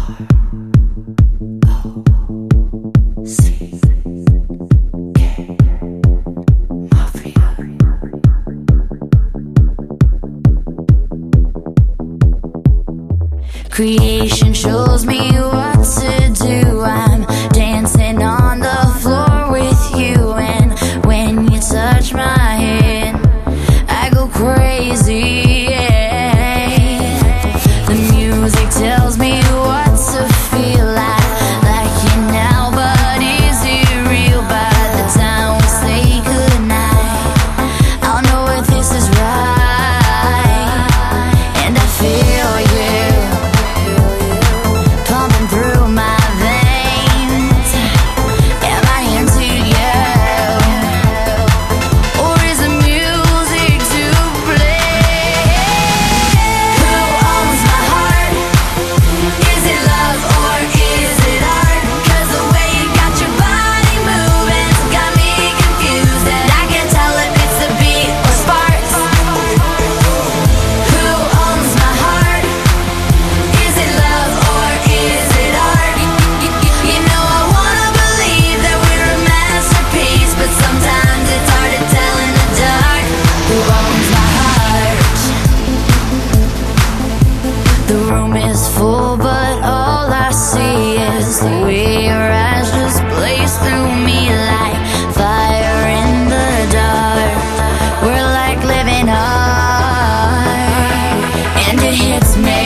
Creation shows me what to do. I'm dancing on the floor with you, and when you touch my hand, I go crazy. Yeah. The music tells me what to feel like it now, but is it real? By the time we say goodnight, I'll know if this is right, and I feel you pumping through my veins. Am I into you, or is the music to blame? Who owns my heart? Is it love or is it art? 'Cause the way you got your body moving's got me confused, and I can't tell if it's the beat or sparks. Who owns my heart? Is it love or is it art? You know I wanna believe that we're a masterpiece, but sometimes it's hard to tell in the dark. Who owns my heart? The room is full, but all I see is the way your eyes just blaze through me like fire in the dark. We're like living art, and it hits me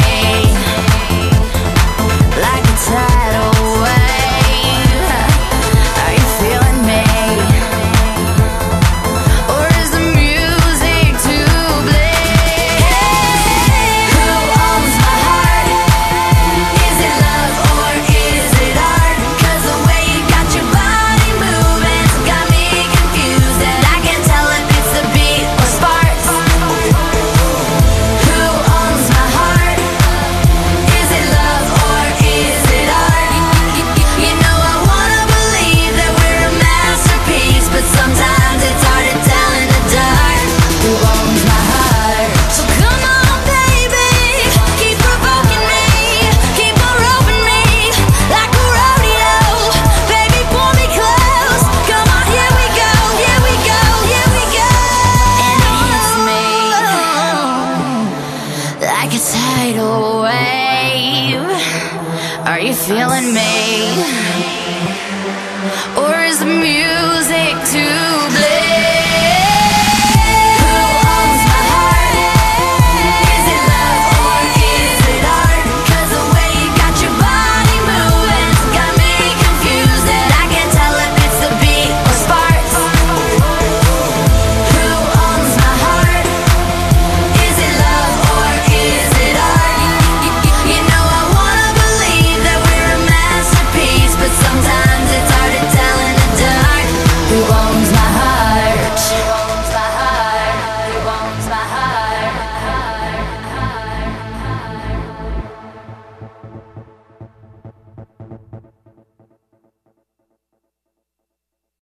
like a tidal wave. Are you feeling me, or is the music to blame? Who owns my heart? Is it love or is it art? 'Cause the way you got your body moving's got me confused, and I can't tell if it's the beat or sparks. Who owns my heart? Is it love or is it art? You know I wanna believe that we're a masterpiece, but sometimes it's hard to tell in the dark. Who owns my heart? So come on, baby, keep provoking me, keep on roping me like a rodeo. Baby, pull me close, come on, here we go, here we go, here we go. And it hits me like a tidal wave. Are you feeling me, or is the music